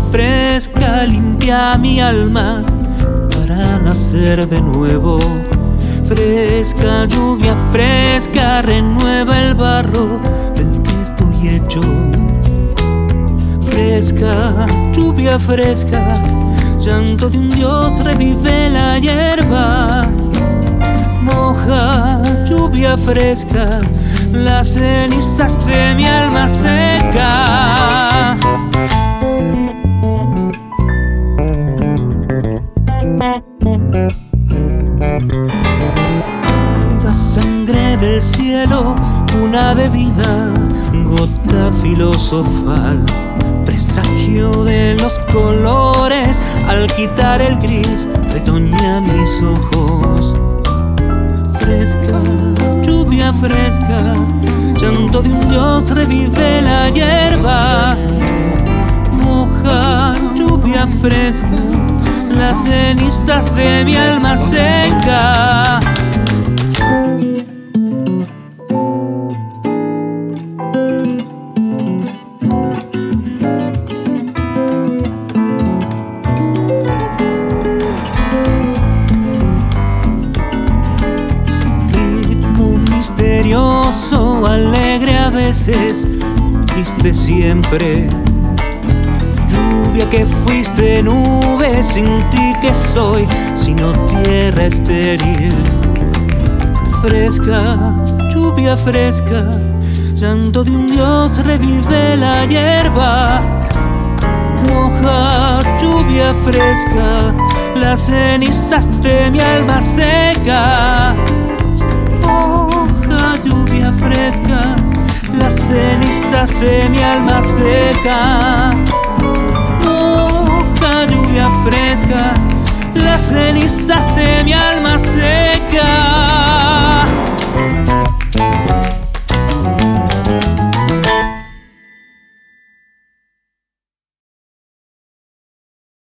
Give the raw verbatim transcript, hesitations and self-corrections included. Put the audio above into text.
fresca limpia mi alma para nacer de nuevo. Fresca lluvia fresca renueva el barro del que estoy hecho. Fresca lluvia fresca, llanto de un dios revive la hierba. Moja lluvia fresca las cenizas de mi alma seca. Pálida sangre del cielo, cuna de vida, gota filosofal, presagio de los colores. Al quitar el gris retoñan mis ojos. Fresca, lluvia fresca, llanto de un dios revive la hierba. Moja, lluvia fresca, las cenizas de mi alma seca. Misterioso, alegre a veces, triste siempre. Lluvia que fuiste nube, sin ti que soy, sino tierra estéril. Fresca, lluvia fresca, llanto de un dios revive la hierba. Moja, lluvia fresca, las cenizas de mi alma seca. Lluvia fresca, las cenizas de mi alma seca. Moja, lluvia fresca, las cenizas de mi alma seca.